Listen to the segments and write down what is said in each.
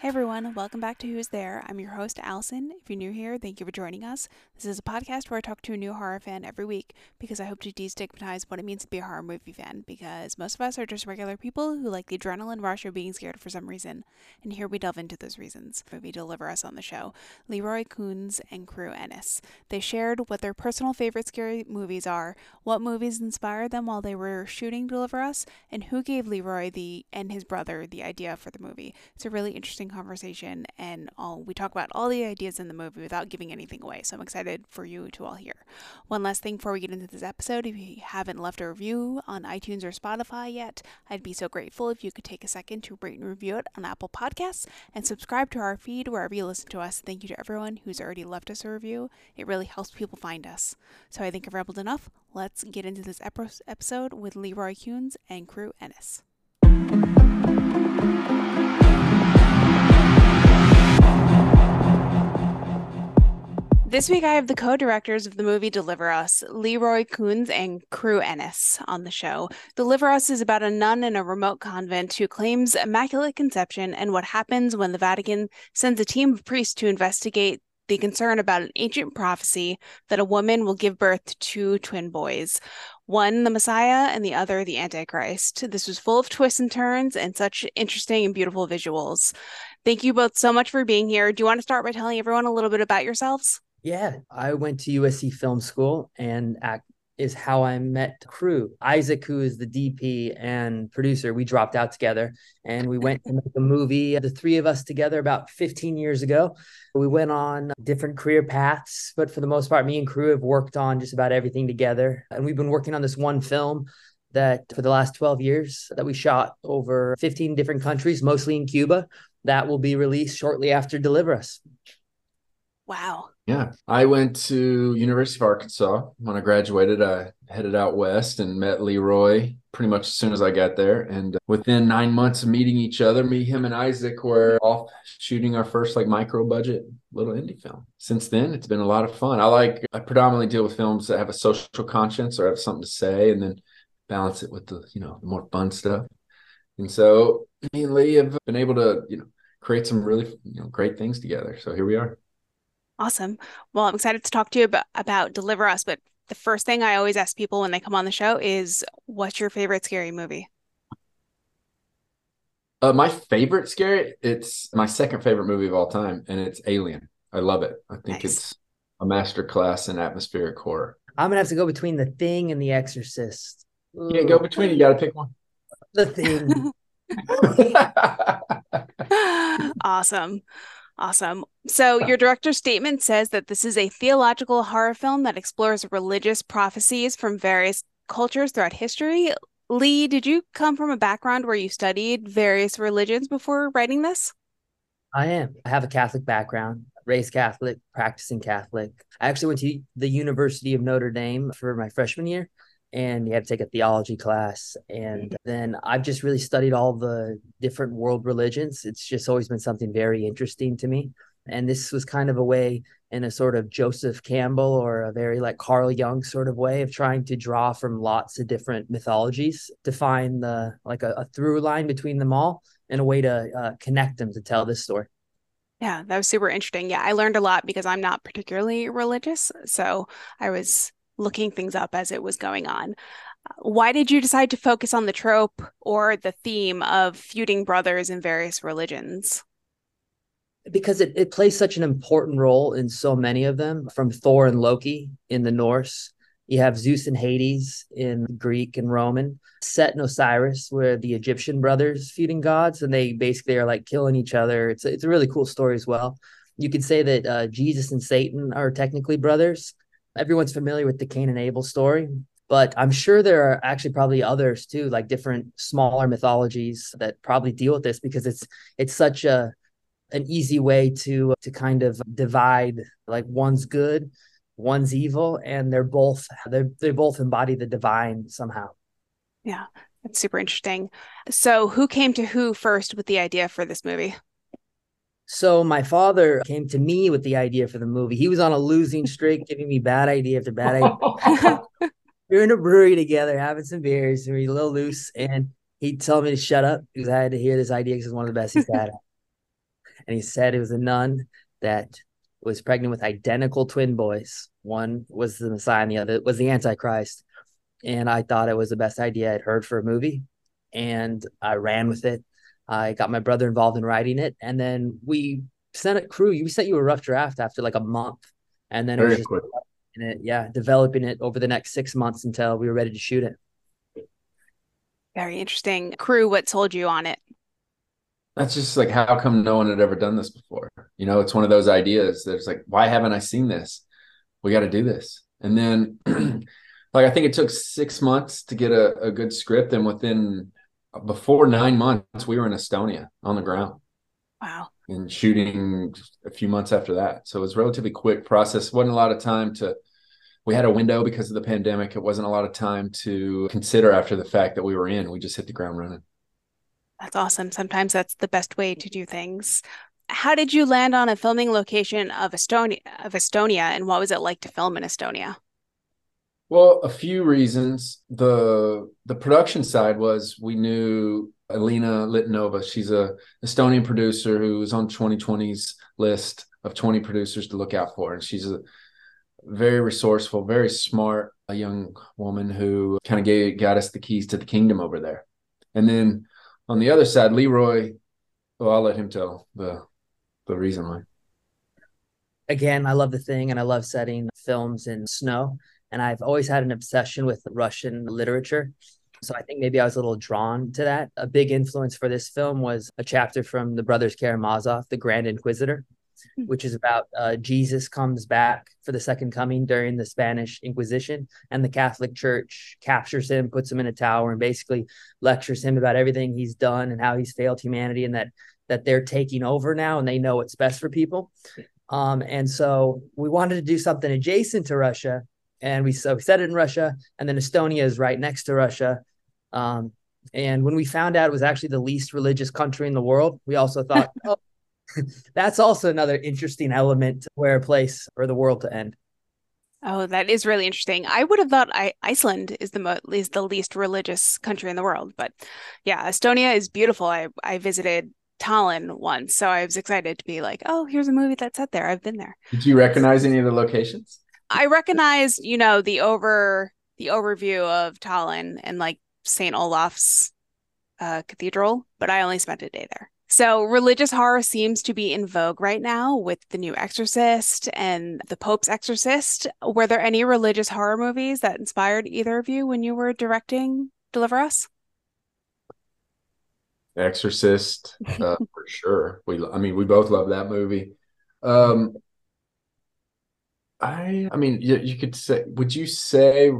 Hey everyone, welcome back to Who's There. I'm your host, Allison. If you're new here, thank you for joining us. This is a podcast where I talk to a new horror fan every week because I hope to destigmatize what it means to be a horror movie fan, because most of us are just regular people who like the adrenaline rush of being scared for some reason. And here we delve into those reasons. Movie deliver us on the show, Leroy Coons and Crew Ennis. They shared what their personal favorite scary movies are, what movies inspired them while they were shooting Deliver Us, and who gave Leroy and his brother the idea for the movie. It's a really interesting conversation, and we talk about all the ideas in the movie without giving anything away, so I'm excited for you to all hear. One last thing before we get into this episode: if you haven't left a review on iTunes or Spotify yet, I'd be so grateful if you could take a second to rate and review it on Apple Podcasts and subscribe to our feed wherever you listen to us. Thank you to everyone who's already left us a review. It really helps people find us. So I think I've rambled enough. Let's get into this episode with Leroy Coons and Crew Ennis. This week I have the co-directors of the movie Deliver Us, Leroy Coons and Crew Ennis, on the show. Deliver Us is about a nun in a remote convent who claims immaculate conception and what happens when the Vatican sends a team of priests to investigate the concern about an ancient prophecy that a woman will give birth to two twin boys, one the Messiah and the other the Antichrist. This was full of twists and turns and such interesting and beautiful visuals. Thank you both so much for being here. Do you want to start by telling everyone a little bit about yourselves? Yeah, I went to USC Film School, and act is how I met Crew. Isaac, who is the DP and producer, we dropped out together and we went to make a movie, the three of us together, about 15 years ago. We went on different career paths, but for the most part, me and Crew have worked on just about everything together. And we've been working on this one film that for the last 12 years that we shot over 15 different countries, mostly in Cuba, that will be released shortly after Deliver Us. Wow. Yeah, I went to University of Arkansas. When I graduated, I headed out west and met Leroy pretty much as soon as I got there. And within 9 months of meeting each other, me, him, and Isaac were off shooting our first micro budget little indie film. Since then, it's been a lot of fun. I predominantly deal with films that have a social conscience or have something to say, and then balance it with the more fun stuff. And so me and Lee have been able to create some really great things together. So here we are. Awesome. Well, I'm excited to talk to you about Deliver Us, but the first thing I always ask people when they come on the show is, what's your favorite scary movie? My favorite scary, it's my second favorite movie of all time, and it's Alien. I love it. I think Nice. it's a master class in atmospheric horror. I'm gonna have to go between The Thing and The Exorcist. You can't go between, you got to pick one. The Thing. Awesome. Awesome. So your director's statement says that this is a theological horror film that explores religious prophecies from various cultures throughout history. Lee, did you come from a background where you studied various religions before writing this? I am. I have a Catholic background, raised Catholic, practicing Catholic. I actually went to the University of Notre Dame for my freshman year, and you had to take a theology class. And then I've just really studied all the different world religions. It's just always been something very interesting to me. And this was kind of a way, in a sort of Joseph Campbell or a very Carl Jung sort of way of trying to draw from lots of different mythologies to find a through line between them all and a way to connect them to tell this story. Yeah, that was super interesting. Yeah, I learned a lot because I'm not particularly religious, so I was looking things up as it was going on. Why did you decide to focus on the trope or the theme of feuding brothers in various religions? Because it plays such an important role in so many of them, from Thor and Loki in the Norse. You have Zeus and Hades in Greek and Roman, Set and Osiris, where the Egyptian brothers feuding gods, and they basically are killing each other. It's a really cool story as well. You could say that Jesus and Satan are technically brothers. Everyone's familiar with the Cain and Abel story, but I'm sure there are actually probably others too, like different smaller mythologies that probably deal with this, because it's such an easy way to kind of divide, one's good, one's evil, and they both embody the divine somehow. Yeah, that's super interesting. So, who came to who first with the idea for this movie? So my father came to me with the idea for the movie. He was on a losing streak, giving me bad idea after bad idea. We were in a brewery together, having some beers, and we were a little loose, and he told me to shut up because I had to hear this idea because it's one of the best he's had. And he said it was a nun that was pregnant with identical twin boys. One was the Messiah and the other was the Antichrist. And I thought it was the best idea I'd heard for a movie. And I ran with it. I got my brother involved in writing it. And then we sent a crew. We sent you a rough draft after like a month. And then it was just developing it over the next 6 months until we were ready to shoot it. Very interesting. Crew, what sold you on it? That's just like, how come no one had ever done this before? It's one of those ideas that's like, why haven't I seen this? We got to do this. And then like, I think it took 6 months to get a good script. And before 9 months, we were in Estonia on the ground. Wow. And shooting a few months after that. So it was a relatively quick process. Wasn't a lot of time we had a window because of the pandemic. It wasn't a lot of time to consider after the fact that we were in. We just hit the ground running. That's awesome. Sometimes that's the best way to do things. How did you land on a filming location of Estonia, and what was it like to film in Estonia? Well, a few reasons. The production side was, we knew Alina Litanova. She's a Estonian producer who was on 2020's list of 20 producers to look out for. And she's a very resourceful, very smart, a young woman who kind of got us the keys to the kingdom over there. And then on the other side, Leroy, well, I'll let him tell the reason why. Again, I love The Thing, and I love setting films in snow. And I've always had an obsession with Russian literature. So I think maybe I was a little drawn to that. A big influence for this film was a chapter from the Brothers Karamazov, The Grand Inquisitor, which is about Jesus comes back for the second coming during the Spanish Inquisition, and the Catholic Church captures him, puts him in a tower, and basically lectures him about everything he's done and how he's failed humanity, and that they're taking over now and they know what's best for people. And so we wanted to do something adjacent to Russia, and we set it in Russia, and then Estonia is right next to Russia. And when we found out it was actually the least religious country in the world, we also thought, oh, that's also another interesting element where a place or the world to end. Oh, that is really interesting. I would have thought Iceland is the least religious country in the world, but yeah, Estonia is beautiful. I visited Tallinn once, so I was excited to be like, oh, here's a movie that's set there. I've been there. Did you recognize any of the locations? I recognize, the overview of Tallinn and like St. Olaf's Cathedral, but I only spent a day there. So religious horror seems to be in vogue right now with the new Exorcist and the Pope's Exorcist. Were there any religious horror movies that inspired either of you when you were directing Deliver Us? Exorcist, for sure. We both love that movie. You could say, would you say,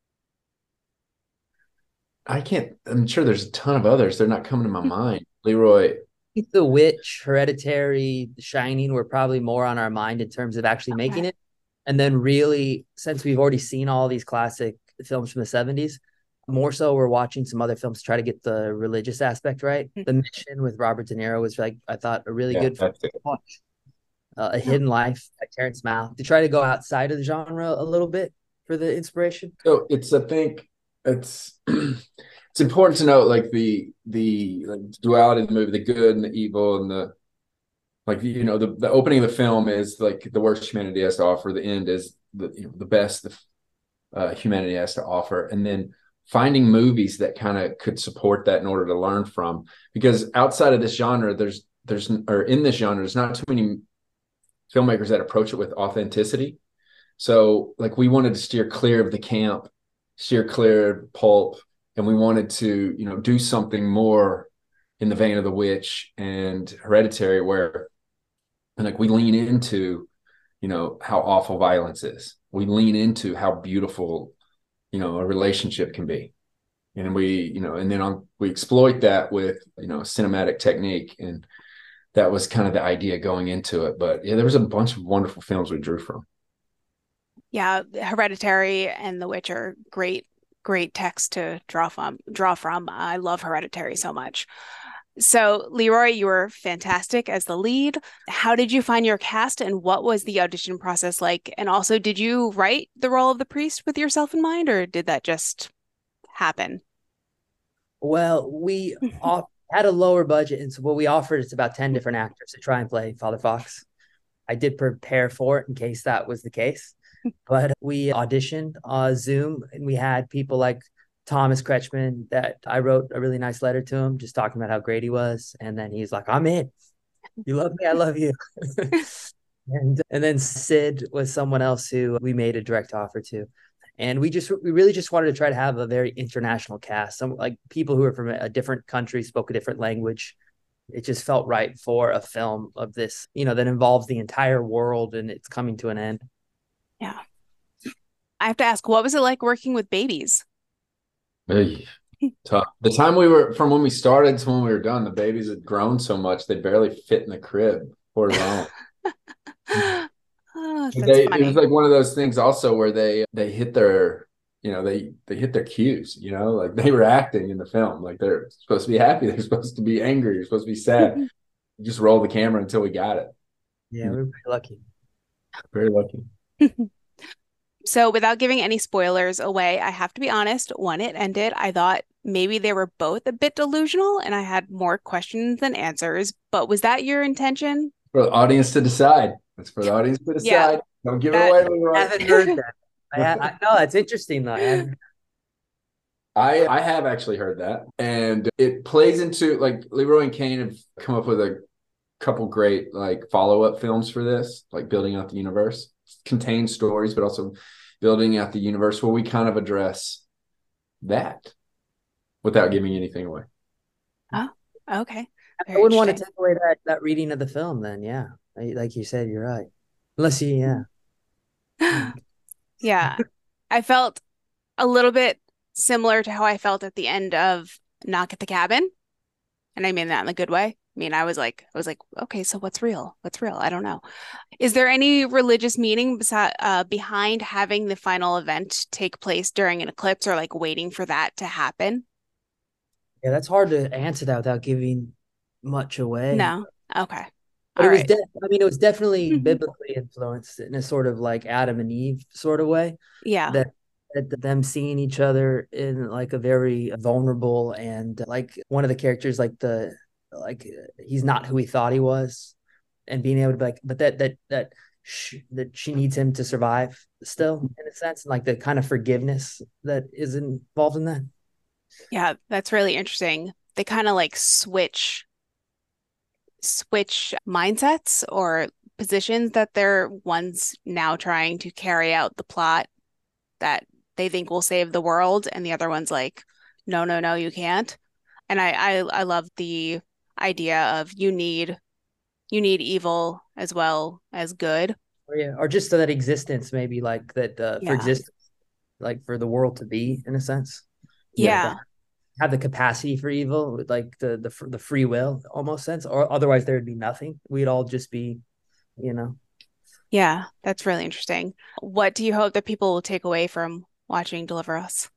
I'm sure there's a ton of others. They're not coming to my mind. Leroy. I think The Witch, Hereditary, The Shining were probably more on our mind in terms of actually making it. And then really, since we've already seen all these classic films from the 70s, more so we're watching some other films to try to get the religious aspect right. The Mission with Robert De Niro was, like, I thought, a really good film to watch. A Hidden Life by Terrence Malick, to try to go outside of the genre a little bit for the inspiration. So I think it's it's important to note, like, the duality of the movie, the good and the evil, and the opening of the film is like the worst humanity has to offer. The end is the best humanity has to offer, and then finding movies that kind of could support that in order to learn from. Because outside of this genre, in this genre, there's not too many filmmakers that approach it with authenticity. So, like, we wanted to steer clear of the camp, steer clear of pulp, and we wanted to, do something more in the vein of The Witch and Hereditary, where, and like, we lean into, how awful violence is. We lean into how beautiful, a relationship can be. And we, and then we exploit that with, cinematic technique. And that was kind of the idea going into it. But yeah, there was a bunch of wonderful films we drew from. Yeah, Hereditary and The Witch are great text to draw from. I love Hereditary so much. So, Leroy, you were fantastic as the lead. How did you find your cast, and what was the audition process like? And also, did you write the role of the priest with yourself in mind, or did that just happen? Well, we had a lower budget, and so what we offered is about 10 different actors to try and play Father Fox. I did prepare for it in case that was the case, but we auditioned Zoom, and we had people like Thomas Kretschmann that I wrote a really nice letter to him, just talking about how great he was, and then he's like, "I'm in. You love me, I love you." And then Sid was someone else who we made a direct offer to. And we really just wanted to try to have a very international cast, some like people who are from a different country, spoke a different language. It just felt right for a film of this, that involves the entire world and it's coming to an end. Yeah. I have to ask, what was it like working with babies? Hey, tough. The time from when we started to when we were done, the babies had grown so much they barely fit in the crib horizontally. Oh, that's It was funny. like one of those things also where they hit their, they hit their cues, like they were acting in the film. Like they're supposed to be happy, they're supposed to be angry, you're supposed to be sad. Just roll the camera until we got it. Yeah, we were pretty lucky. Very lucky. So, without giving any spoilers away, I have to be honest, when it ended, I thought maybe they were both a bit delusional and I had more questions than answers. But was that your intention? For the audience to decide. That's for the audience to Yeah, decide. Don't give it that away, I Leroy. haven't heard that. No, it's interesting though. I have actually heard that. And it plays into like Leroy and Kane have come up with a couple great like follow-up films for this, like building out the universe. Contains stories, but also building out the universe where we kind of address that without giving anything away. Oh, okay. I Very wouldn't want to interesting. take away that reading of the film then, yeah. Like you said, you're right. Unless you, yeah. Yeah, I felt a little bit similar to how I felt at the end of Knock at the Cabin. And I mean that in a good way. I mean, I was like, okay, so what's real? What's real? I don't know. Is there any religious meaning behind having the final event take place during an eclipse or like waiting for that to happen? Yeah, that's hard to answer that without giving much away. No. Okay. But All right. it was definitely biblically influenced in a sort of like Adam and Eve sort of way Yeah. that them seeing each other in like a very vulnerable and like one of the characters like he's not who he thought he was and being able to be like but that she needs him to survive still in a sense and like the kind of forgiveness that is involved in that. Yeah, that's really interesting. They kind of like switch mindsets or positions that they're ones now trying to carry out the plot that they think will save the world, and the other one's like, no, no, no, you can't. And I love the idea of you need evil as well as good. Or yeah, or just so that existence maybe like that for Yeah. existence like for the world to be in a sense you have to Yeah. have the capacity for evil with like the free will almost sense or otherwise there would be nothing, we'd all just be you know Yeah. That's really interesting. What do you hope that people will take away from watching Deliver Us?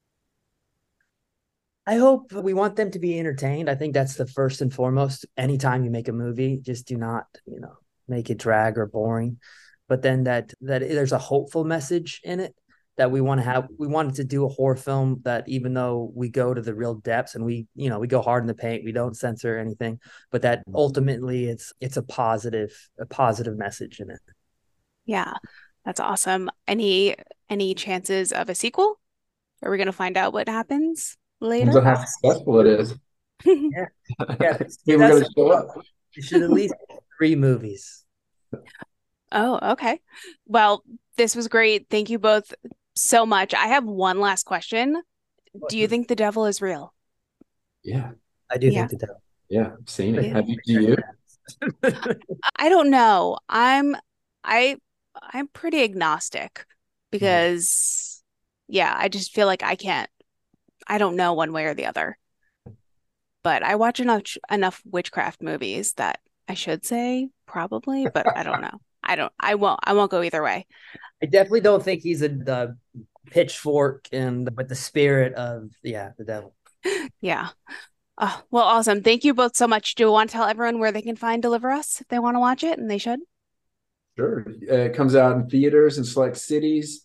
I hope we want them to be entertained. I think that's the first and foremost. Anytime you make a movie, just do not, make it drag or boring. But then that there's a hopeful message in it that we want to have. We wanted to do a horror film that even though we go to the real depths and we go hard in the paint, we don't censor anything, but that ultimately it's a positive message in it. Yeah. That's awesome. Any chances of a sequel? Are we going to find out what happens Depends later? on how successful it is. Yeah, yeah. People are going to show up. You should at least 3 movies. Oh, okay. Well, this was great. Thank you both so much. I have one last question. Do you think the devil is real? Yeah. I do Yeah. think the devil. Yeah. I've seen it. Yeah. Have you? Do you? I don't know. I'm pretty agnostic because yeah, I just feel like I don't know one way or the other. But I watch enough witchcraft movies that I should say probably, but I don't know. I won't go either way. I definitely don't think he's the pitchfork and with the spirit of the devil. Yeah. Oh, well, awesome. Thank you both so much. Do you want to tell everyone where they can find Deliver Us if they want to watch it? And they should. Sure. It comes out in theaters in select cities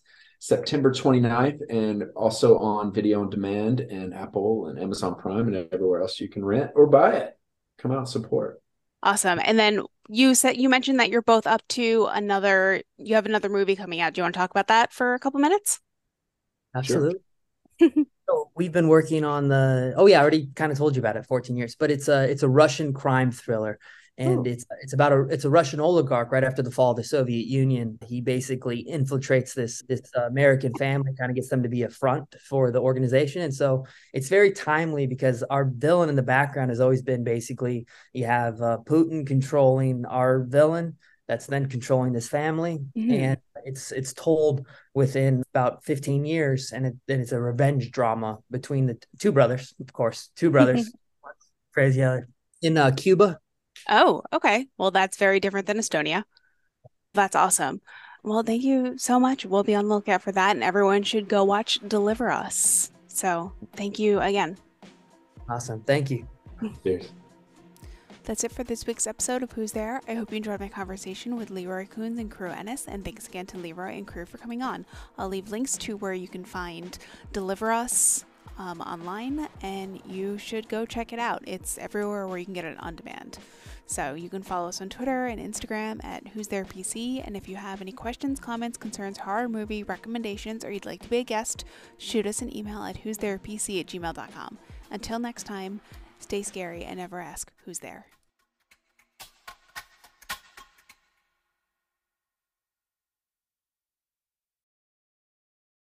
September 29th, and also on video on demand and Apple and Amazon Prime and everywhere else you can rent or buy it. Come out and support. Awesome. And then you mentioned that you're both up to you have another movie coming out. Do you want to talk about that for a couple minutes? Absolutely. Sure. So we've been working on I already kind of told you about it, 14 years, but it's a Russian crime thriller. And it's about a Russian oligarch right after the fall of the Soviet Union. He basically infiltrates this American family, kind of gets them to be a front for the organization. And so it's very timely because our villain in the background has always been basically you have Putin controlling our villain that's then controlling this family. Mm-hmm. And it's told within about 15 years. And it's a revenge drama between the two brothers, of course, crazy in Cuba. Oh, okay. Well, that's very different than Estonia. That's awesome. Well, thank you so much. We'll be on the lookout for that, and everyone should go watch Deliver Us. So thank you again. Awesome. Thank you. Cheers. That's it for this week's episode of Who's There. I hope you enjoyed my conversation with Leroy Coons and Crew Ennis, and thanks again to Leroy and Crew for coming on. I'll leave links to where you can find Deliver Us online, and you should go check it out. It's everywhere where you can get it on demand. So you can follow us on Twitter and Instagram at Who's There PC, and if you have any questions, comments, concerns, horror movie recommendations, or you'd like to be a guest, shoot us an email at who'stherepc@gmail.com. Until next time, stay scary and never ask who's there.